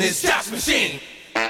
this dance machine.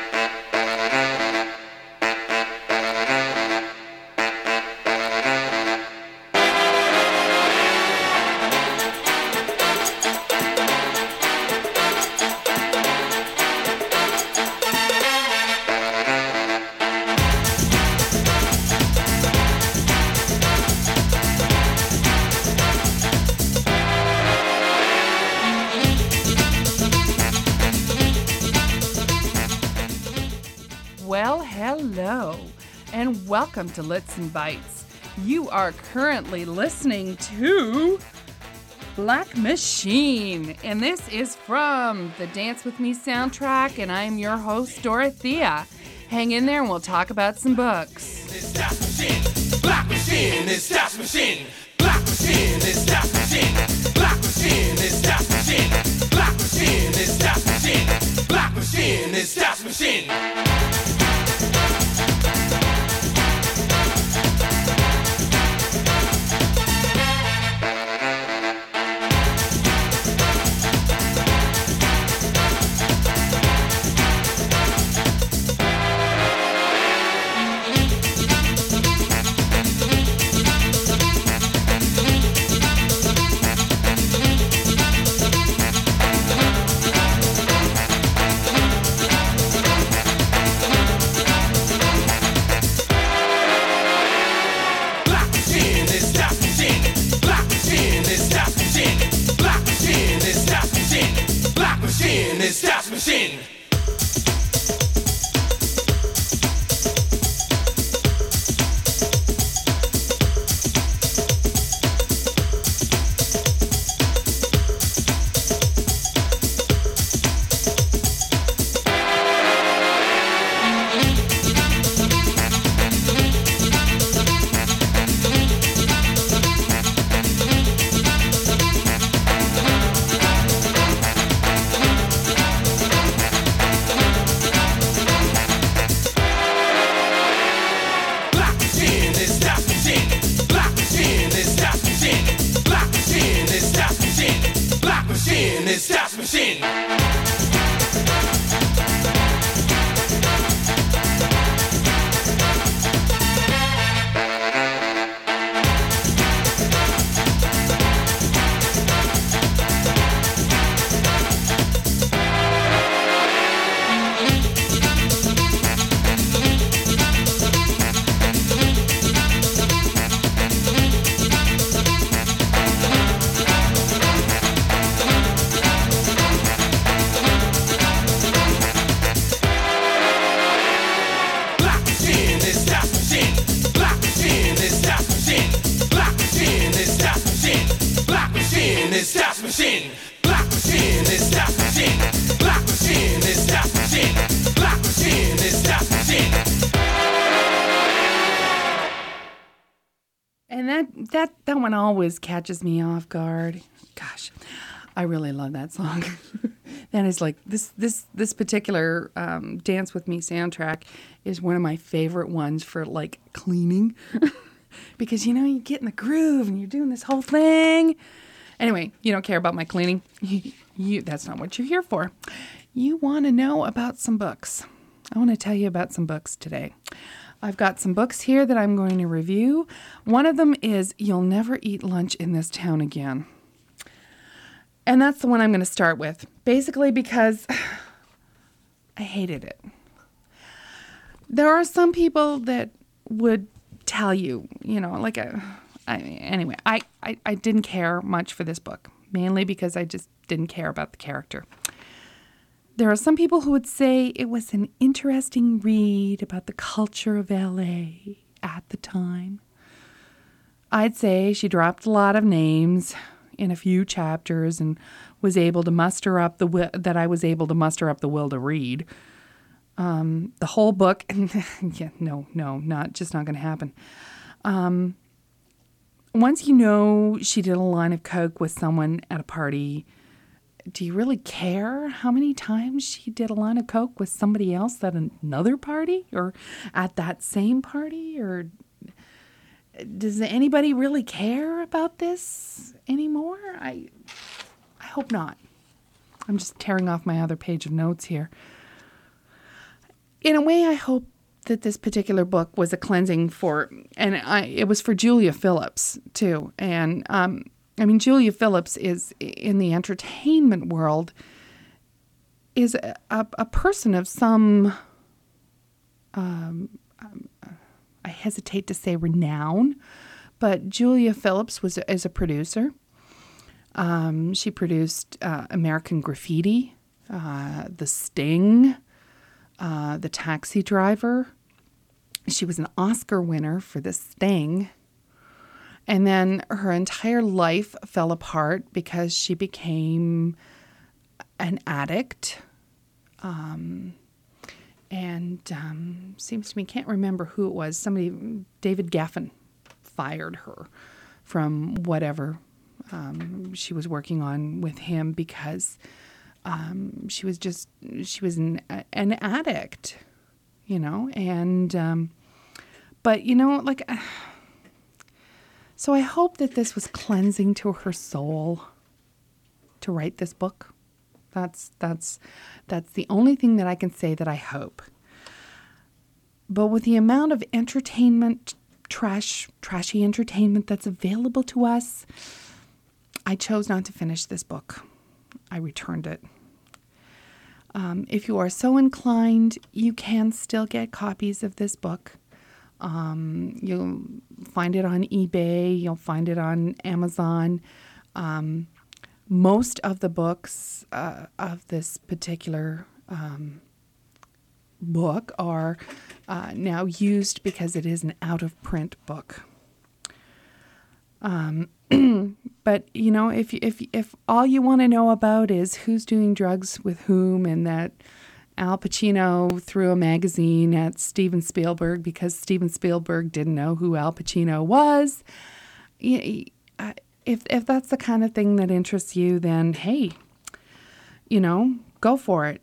Well, hello, and welcome to Lits and Bites. You are currently listening to Black Machine, and this is from the Dance With Me soundtrack, and I'm your host, Dorothea. Hang in there and we'll talk about some books. This dance machine. Black machine. This dance machine. Black machine. This dance machine. Black machine. This dance machine. Black machine. This dance machine. Black machine. This dance machine. This dance machine. This dance machine. This dance machine, black machine, this dance machine, black machine, this dance machine, black machine, this dance machine. And that one always catches me off guard. Gosh, I really love that song. That is like this particular Dance With Me soundtrack is one of my favorite ones for like cleaning. Because you know you get in the groove and you're doing this whole thing. Anyway, you don't care about my cleaning. That's not what you're here for. You want to know about some books. I want to tell you about some books today. I've got some books here that I'm going to review. One of them is You'll Never Eat Lunch in This Town Again. And that's the one I'm going to start with. Basically because I hated it. There are some people that would tell you, like anyway, I didn't care much for this book, mainly because I just didn't care about the character. There are some people who would say it was an interesting read about the culture of LA at the time. I'd say she dropped a lot of names in a few chapters and was able to muster up the will to read. The whole book, yeah, no, not going to happen. Once you know she did a line of coke with someone at a party, do you really care how many times she did a line of coke with somebody else at another party or at that same party? Or does anybody really care about this anymore? I hope not. I'm just tearing off my other page of notes here. In a way, I hope that this particular book was a cleansing it was for Julia Phillips too. And Julia Phillips is in the entertainment world is a person of some, I hesitate to say renown, but Julia Phillips is a producer. She produced American Graffiti, The Sting, The Taxi Driver. She was an Oscar winner for The Sting. And then her entire life fell apart because she became an addict. Seems to me, can't remember who it was. David Geffen fired her from whatever she was working on with him because she was an addict, so I hope that this was cleansing to her soul to write this book. That's the only thing that I can say that I hope. But with the amount of entertainment, trashy entertainment that's available to us, I chose not to finish this book. I returned it. If you are so inclined, you can still get copies of this book. You'll find it on eBay. You'll find it on Amazon. Most of the books of this particular book are now used because it is an out-of-print book. But if all you want to know about is who's doing drugs with whom, and that Al Pacino threw a magazine at Steven Spielberg because Steven Spielberg didn't know who Al Pacino was, if that's the kind of thing that interests you, then hey, go for it.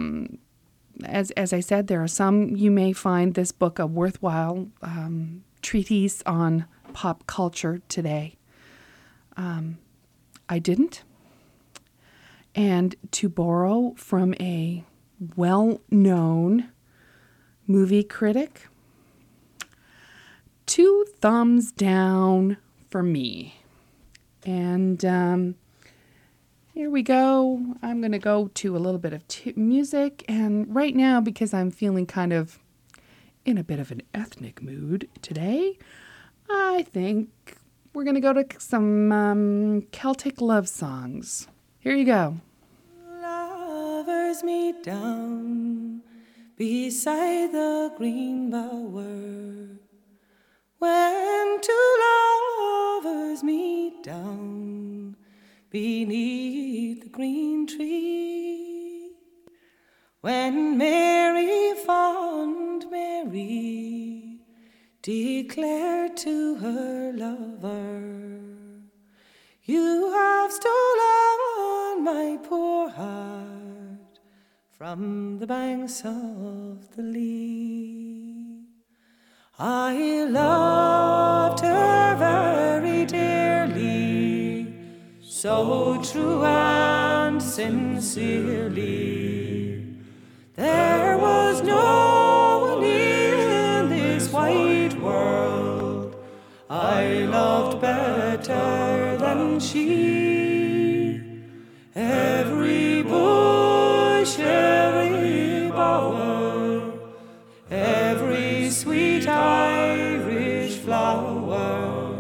As I said, there are some, you may find this book a worthwhile treatise on pop culture today. I didn't. And to borrow from a well-known movie critic, 2 thumbs down for me. And here we go. I'm going to go to a little bit of music. And right now, because I'm feeling kind of in a bit of an ethnic mood today, I think we're going to go to some Celtic love songs. Here you go. Lovers meet down beside the green bower. When 2 lovers meet down beneath the green tree. When Mary, fond Mary, declared to her lover, "You have stolen my poor heart from the banks of the Lee." I loved her very dearly, so true and sincerely. There was no one in this wide world I loved better than she. Every bush, every bower, every sweet Irish flower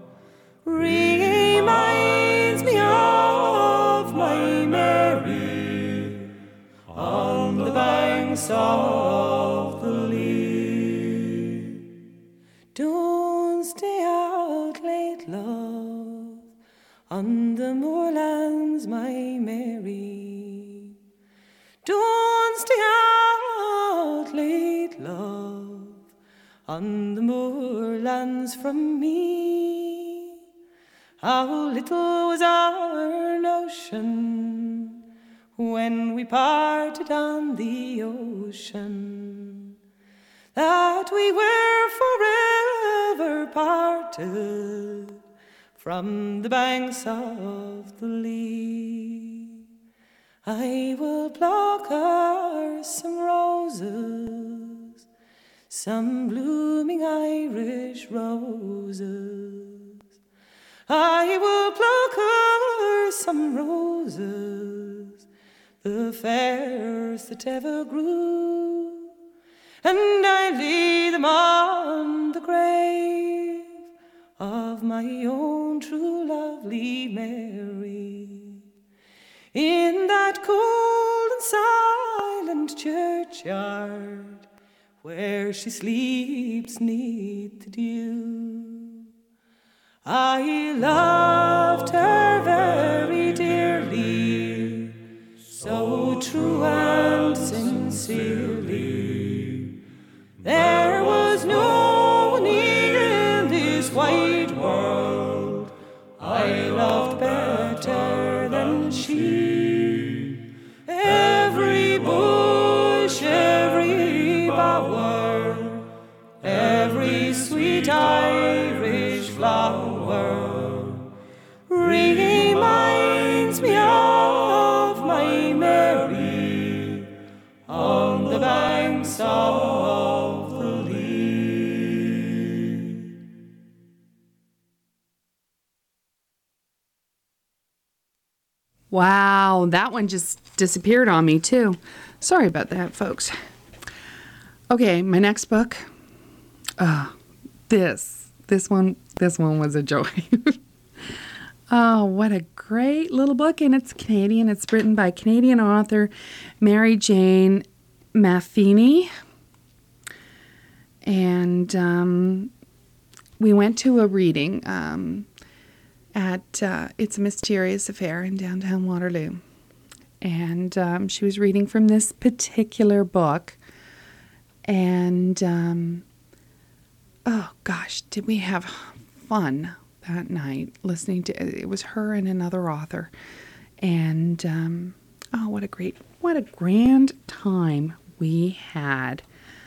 reminds me of my Mary on the banks of the Lee. Don't stay out late, love, on the moorlands, my Mary. Don't stay out late, love, on the moorlands from me. How little was our notion when we parted on the ocean, that we were forever parted from the banks of the Lee. I will pluck her some roses, some blooming Irish roses. I will pluck her some roses, the fairest that ever grew, and I lay them on the grave of my own true lovely Mary. In that cold and silent churchyard, where she sleeps 'neath the dew, I loved her very dearly, so true and sincerely. There was no one in this wide world I loved better than she. Every bush, every bower, every sweet Irish flower reminds me of my Mary on the banks of the Lee. Wow, that one just disappeared on me too. Sorry about that, folks. Okay, my next book. This one was a joy. Oh, what a great little book, and it's Canadian. It's written by Canadian author Mary Jane Matheny. And we went to a reading at It's a Mysterious Affair in downtown Waterloo. And she was reading from this particular book. And, oh gosh, did we have fun that night listening to it. It was her and another author. And, oh, what a grand time we had.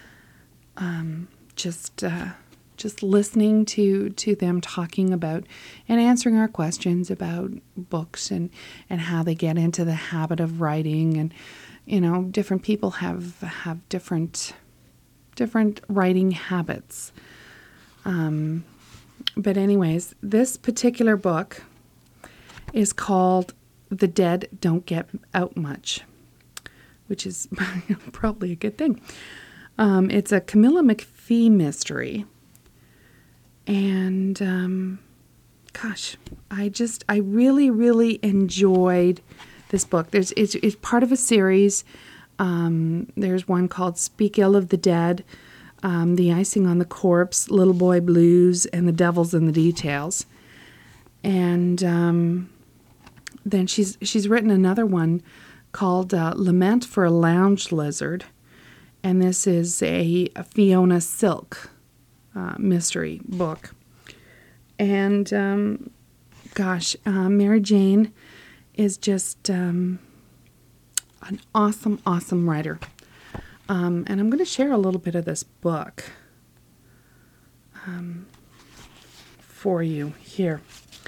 Just listening to them talking about and answering our questions about books and how they get into the habit of writing. And, you know, different people have different writing habits. But anyways, this particular book is called The Dead Don't Get Out Much, which is probably a good thing. It's a Camilla McPhee mystery. And, gosh, I really, really enjoyed this book. It's part of a series. There's one called Speak Ill of the Dead, The Icing on the Corpse, Little Boy Blues, and The Devil's in the Details. And then she's written another one called Lament for a Lounge Lizard. And this is a Fiona Silk mystery book. And, gosh, Mary Jane is just an awesome, awesome writer. And I'm going to share a little bit of this book for you here.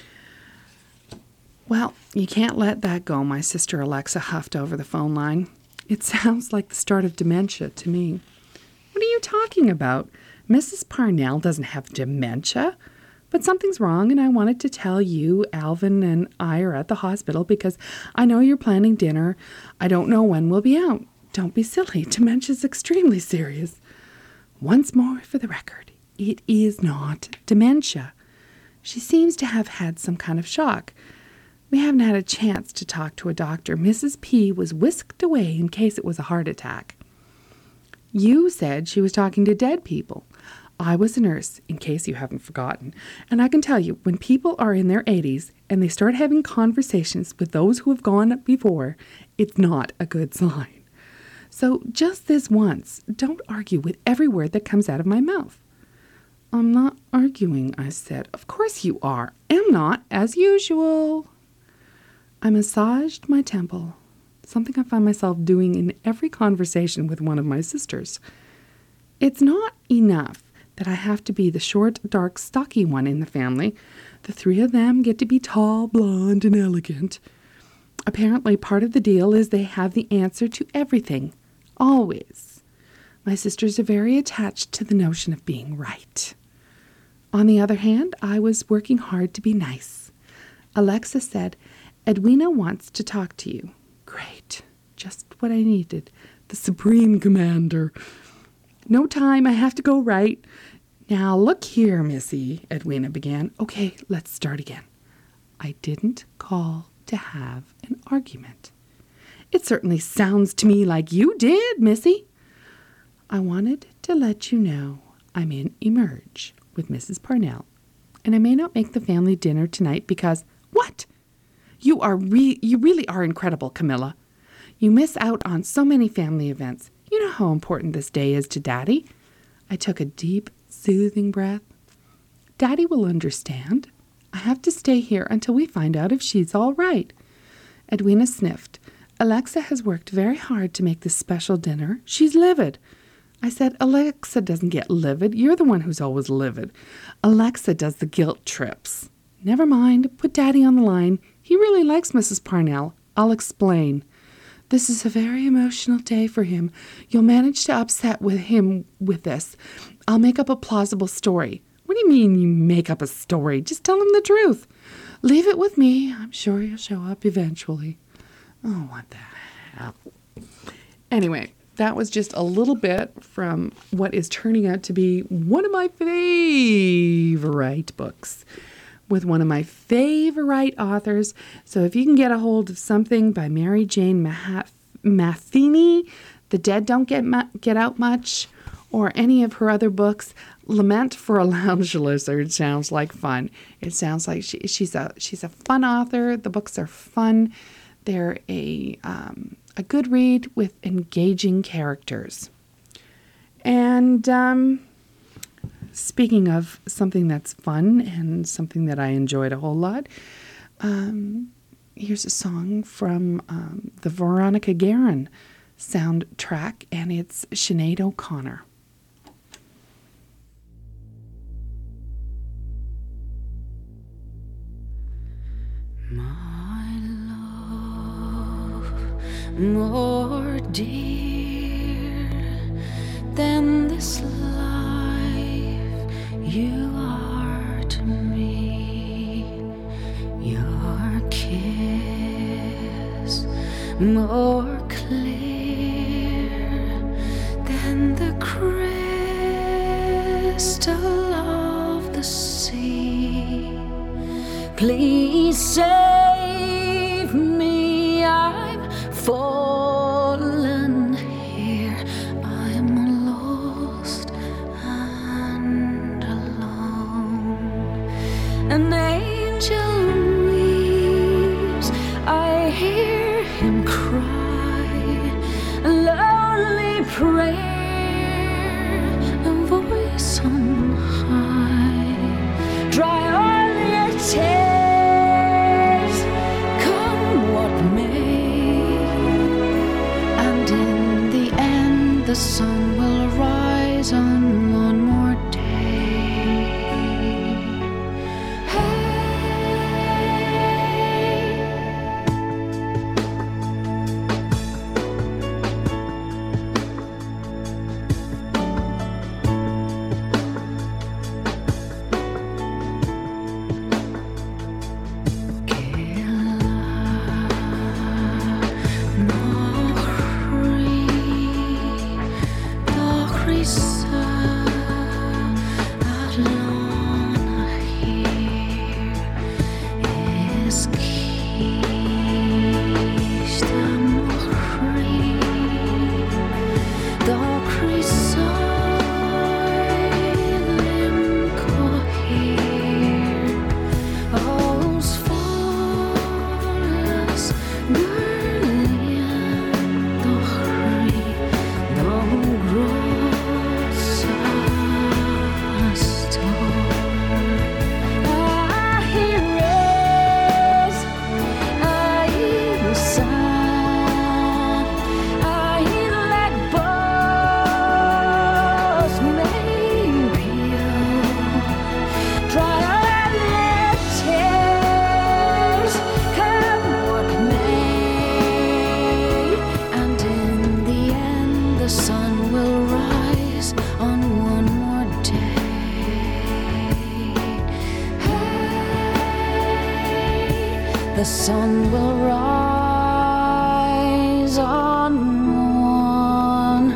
Well, you can't let that go, my sister Alexa huffed over the phone line. It sounds like the start of dementia to me. What are you talking about? Mrs. Parnell doesn't have dementia. But something's wrong, and I wanted to tell you Alvin and I are at the hospital because I know you're planning dinner. I don't know when we'll be out. Don't be silly. Dementia's extremely serious. Once more for the record, it is not dementia. She seems to have had some kind of shock. We haven't had a chance to talk to a doctor. Mrs. P was whisked away in case it was a heart attack. You said she was talking to dead people. I was a nurse, in case you haven't forgotten, and I can tell you, when people are in their 80s and they start having conversations with those who have gone before, it's not a good sign. So just this once, don't argue with every word that comes out of my mouth. I'm not arguing, I said. Of course you are. Am not, as usual. I massaged my temple, something I find myself doing in every conversation with one of my sisters. It's not enough that I have to be the short, dark, stocky one in the family. The three of them get to be tall, blonde, and elegant. Apparently, part of the deal is they have the answer to everything. Always. My sisters are very attached to the notion of being right. On the other hand, I was working hard to be nice. Alexa said, Edwina wants to talk to you. Great. Just what I needed. The Supreme Commander. No time. I have to go right. Now, look here, Missy, Edwina began. Okay, let's start again. I didn't call to have an argument. It certainly sounds to me like you did, Missy. I wanted to let you know I'm in Emerge with Mrs. Parnell, and I may not make the family dinner tonight because... What? You really are incredible, Camilla. You miss out on so many family events. You know how important this day is to Daddy. I took a deep, soothing breath. Daddy will understand. I have to stay here until we find out if she's all right. Edwina sniffed. Alexa has worked very hard to make this special dinner. She's livid. I said, Alexa doesn't get livid. You're the one who's always livid. Alexa does the guilt trips. Never mind. Put Daddy on the line. He really likes Mrs. Parnell. I'll explain. This is a very emotional day for him. You'll manage to upset him with this. I'll make up a plausible story. What do you mean you make up a story? Just tell him the truth. Leave it with me. I'm sure he'll show up eventually. Oh, what the hell? Anyway, that was just a little bit from what is turning out to be one of my favorite books with one of my favorite authors. So if you can get a hold of something by Mary Jane Matheny, The Dead Don't Get Out Much, or any of her other books, Lament for a Lounge Lizard sounds like fun. It sounds like she's a fun author. The books are fun. They're a good read with engaging characters. And speaking of something that's fun and something that I enjoyed a whole lot, here's a song from the Veronica Guerin soundtrack, and it's Sinead O'Connor. My love, more dear than this life you are to me. Your kiss, more clear than the crystal of the sea. Please save me, I'm fallen here. I'm lost and alone. An angel weeps, I hear him cry. A lonely prayer, a voice on high. Dry all your tears. The sun will rise on one more day. Hey. the sun will rise on one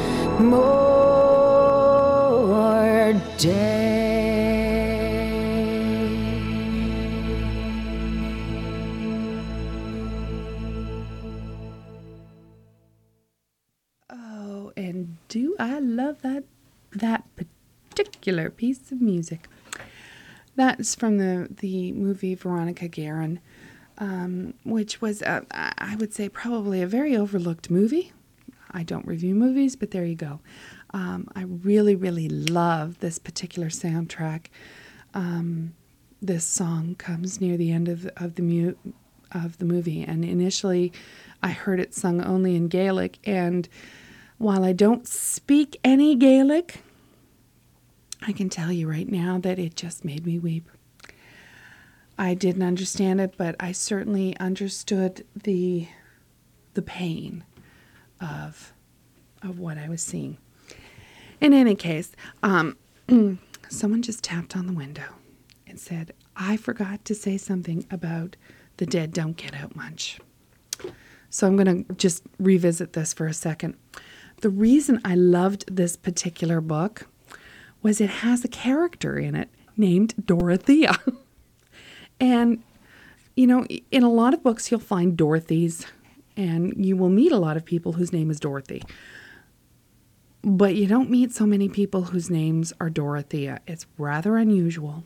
more day. Oh, and do I love that particular piece of music. That's from the movie Veronica Guerin, which was, I would say, probably a very overlooked movie. I don't review movies, but there you go. I really, really love this particular soundtrack. This song comes near the end of the movie, and initially I heard it sung only in Gaelic, and while I don't speak any Gaelic, I can tell you right now that it just made me weep. I didn't understand it, but I certainly understood the pain of what I was seeing. In any case, someone just tapped on the window and said, I forgot to say something about the dead don't get out much. So I'm going to just revisit this for a second. The reason I loved this particular book was it has a character in it named Dorothea. And, you know, in a lot of books you'll find Dorothys, and you will meet a lot of people whose name is Dorothy. But you don't meet so many people whose names are Dorothea. It's rather unusual.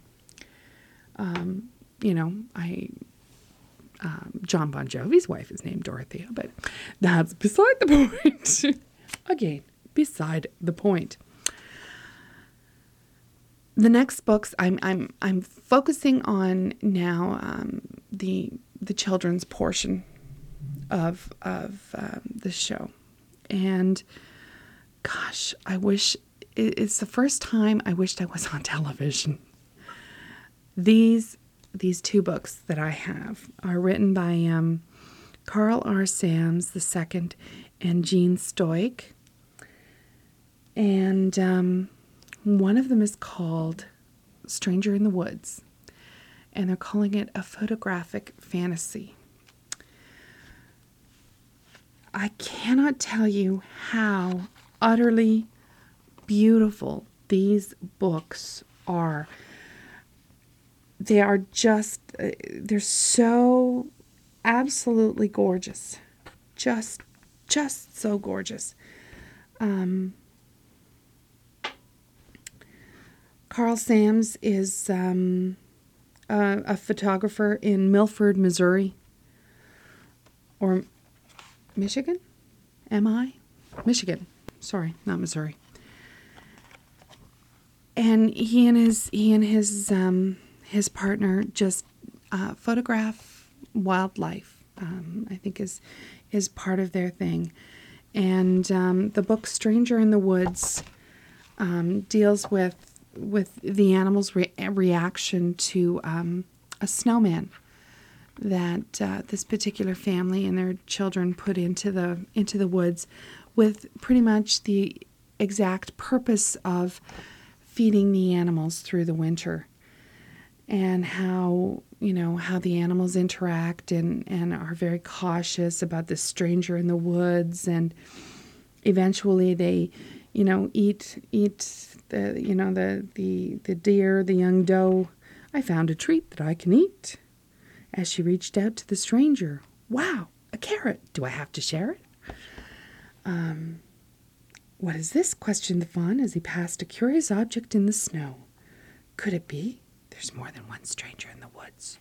You know, John Bon Jovi's wife is named Dorothea, but that's beside the point. Again, beside the point. The next books I'm focusing on now, the children's portion of the show, and gosh, I wish it's the first time I wished I was on television. These two books that I have are written by Carl R. Sams II and Jean Stoic, and one of them is called Stranger in the Woods, and they're calling it a photographic fantasy. I cannot tell you how utterly beautiful these books are. They are just, they're so absolutely gorgeous. Just so gorgeous. Carl Sams is a photographer in Milford, Missouri. Or Michigan? Michigan. Sorry, not Missouri. And he and his partner just photograph wildlife. I think is part of their thing. And the book Stranger in the Woods deals with the animal's reaction to a snowman that this particular family and their children put into the woods, with pretty much the exact purpose of feeding the animals through the winter, and how the animals interact and are very cautious about the stranger in the woods, and eventually they eat the deer, the young doe. I found a treat that I can eat. As she reached out to the stranger, wow, a carrot. Do I have to share it? What is this? Questioned the fawn as he passed a curious object in the snow. Could it be? There's more than one stranger in the woods.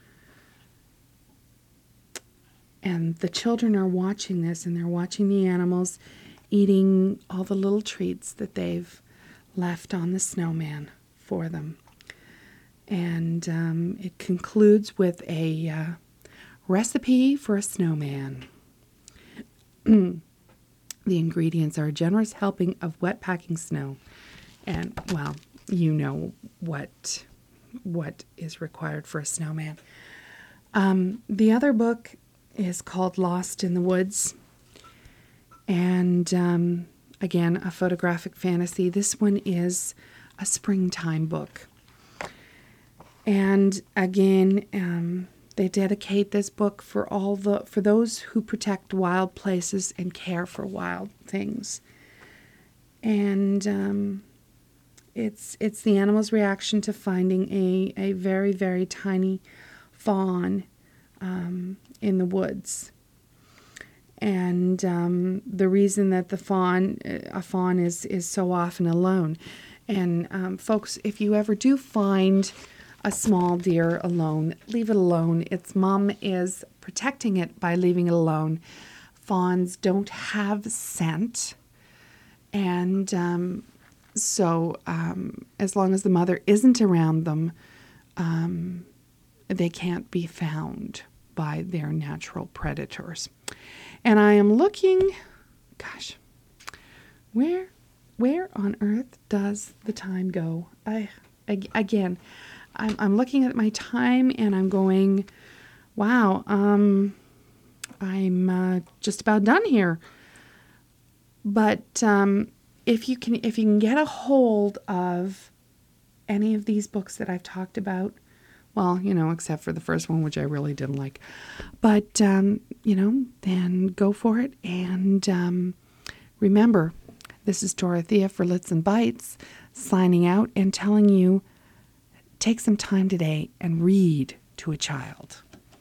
And the children are watching this, and they're watching the animals eating all the little treats that they've left on the snowman for them. And it concludes with a recipe for a snowman. The ingredients are a generous helping of wet packing snow. And, well, you know what is required for a snowman. The other book is called Lost in the Woods. And, again, a photographic fantasy. This one is a springtime book. And again, They dedicate this book for those who protect wild places and care for wild things. And it's the animal's reaction to finding a very, very tiny fawn in the woods. And the reason that a fawn is so often alone. And folks, if you ever do find a small deer alone, leave it alone. Its mom is protecting it by leaving it alone. Fawns don't have scent. And so as long as the mother isn't around them, they can't be found by their natural predators. And I am looking, gosh, where on earth does the time go? I'm looking at my time and I'm going, wow, I'm just about done here. But if you can get a hold of any of these books that I've talked about, well, except for the first one, which I really didn't like, but then go for it. And remember, this is Dorothea for Lits and Bites, signing out and telling you, take some time today and read to a child.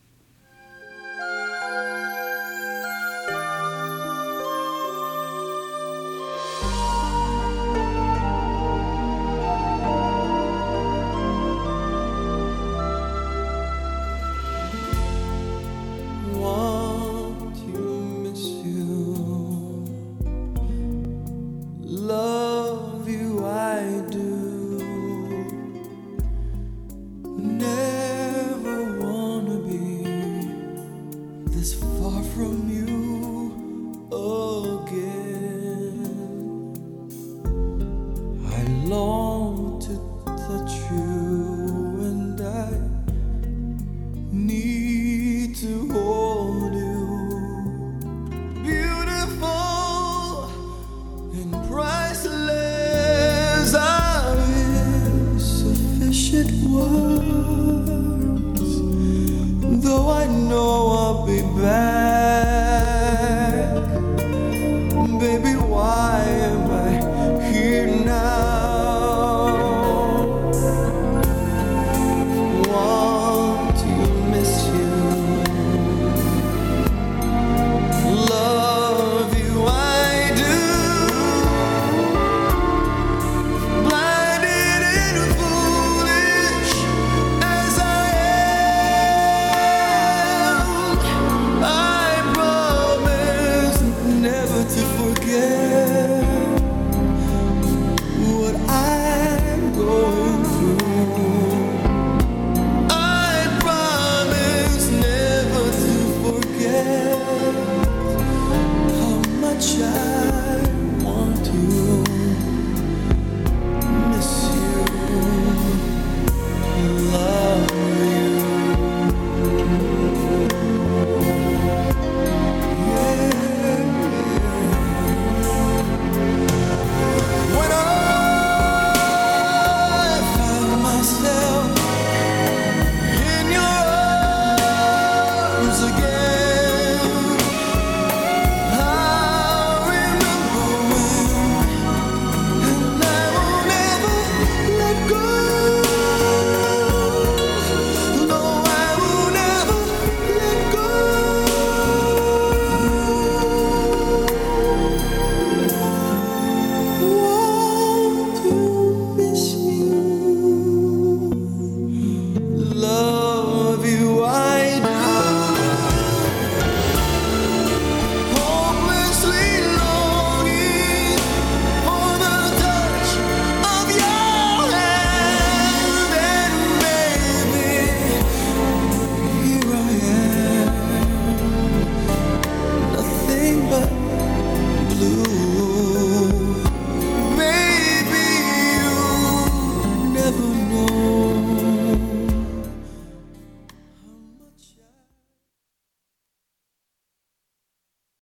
Want to miss you, love you I do, never wanna be this far from you again. I long to touch you and I need to hold you, beautiful and priceless are insufficient words, though I know I'll be back.